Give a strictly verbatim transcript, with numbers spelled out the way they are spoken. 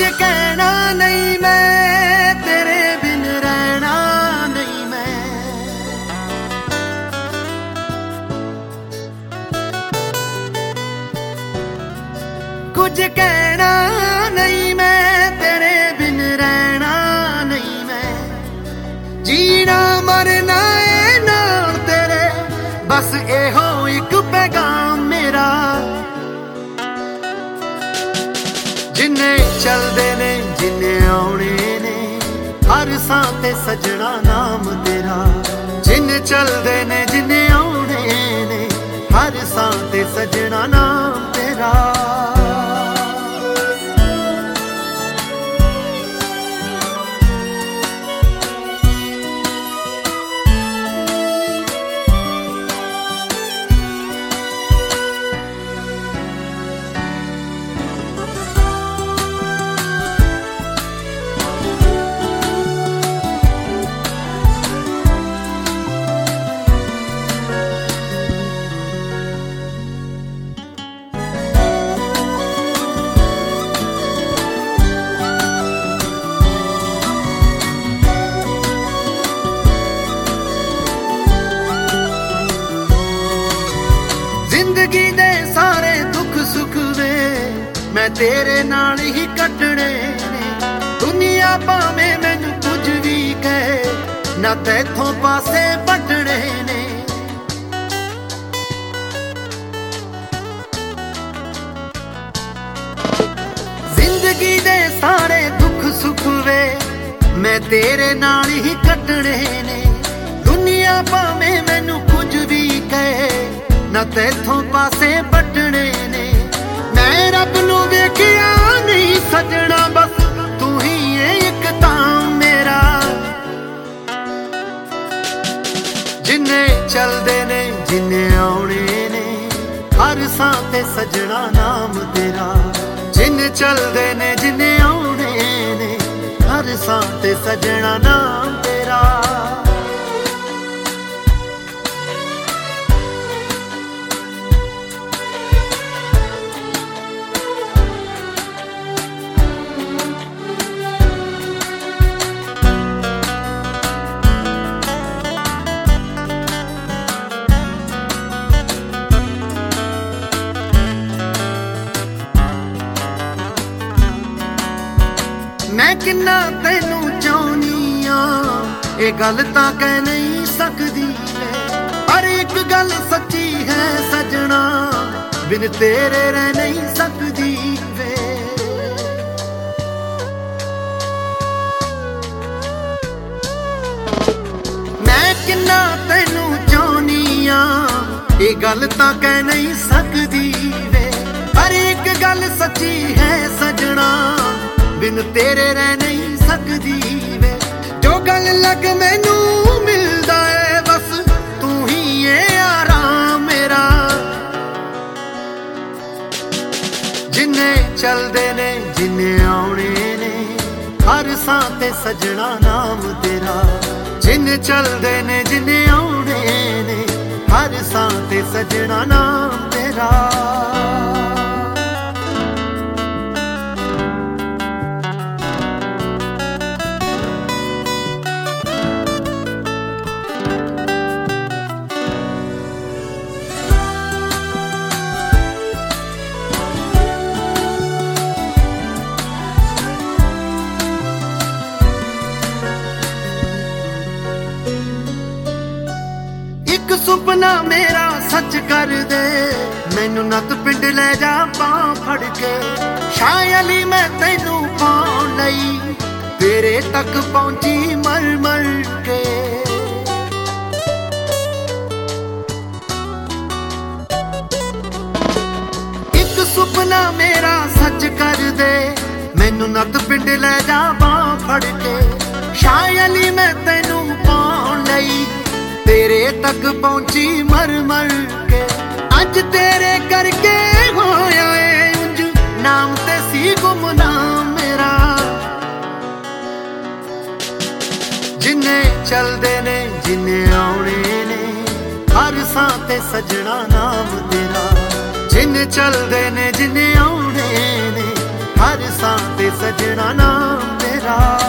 कहना नहीं मैं तेरे बिन रहना नहीं मैं, कुछ कहना नहीं मैं तेरे बिन रहना नहीं मैं, जीना मरना है नाल तेरे बस एहो एक पैगाम मेरा। जिन्ने चलदे ने जिन्ने आउणे ने हर सां ते सजना नाम तेरा, जिन्ने चलदे ने जिन्ने आउणे ने हर सां ते सजना नाम तेरा। जिंदगी दे सारे दुख सुख वे मैं तेरे नाल ही कटने ने, दुनिया भावें मैनू कुछ भी कहे ना तैथों पासे पटने ने। जिंदगी दे सारे दुख सुख वे मैं तेरे नाल ही कटने ने, दुनिया भावें मैनू कुछ भी कहे ना तैथों पासे पटने ने। मैं रब नू वेखिया नहीं सजना बस तू ही है एक तां मेरा, जिन्ने चलदे ने जिन्ने आउणे ने हर सां ते सजना नाम तेरा, जिन्ने चलदे ने जिन्ने आउणे ने हर सां ते सजना नाम तेरा। मैं किन्ना तैनू चाहनी आ ये गल तां कह नहीं सकदी, पर एक गल सच्ची है सजना बिन तेरे रह नहीं सकदी वे। मैं किन्ना तैनू चाहनी आ ये गल तां कह नहीं सकदी वे, पर एक गल सच्ची है सजना बिन तेरे रह नहीं सकदी वे। जो गल लग मैनू मिलदा है बस तू ही है आराम मेरा, जिन्ने चलदे ने जिन्ने आउणे ने हर सां ते सजना नाम तेरा, जिन्ने चलदे ने जिन्ने आउणे ने हर सां ते सजना नाम तेरा। एक सुपना मेरा सच कर दे मैनू नत पिंड ले जा बां फड़ के, शायली मैं तैनू पाउण लई तेरे तक पहुंची मर मर के। एक सुपना मेरा सच कर दे मैनू नत पिंड ले जा बां फड़ के, शायली मैं तैनू पाउण लई तेरे तक पहुंची मर मर के। अज तेरे करके होया ए उंज नाम ते सी गुमनाम मेरा, जिन्ने चलदे ने जिन्ने आउणे ने हर सां ते सजना नाम तेरा, जिन्ने चलदे ने जिन्ने आउणे ने हर सां ते ਸਜਣਾ ਨਾਮ ਮੇਰਾ।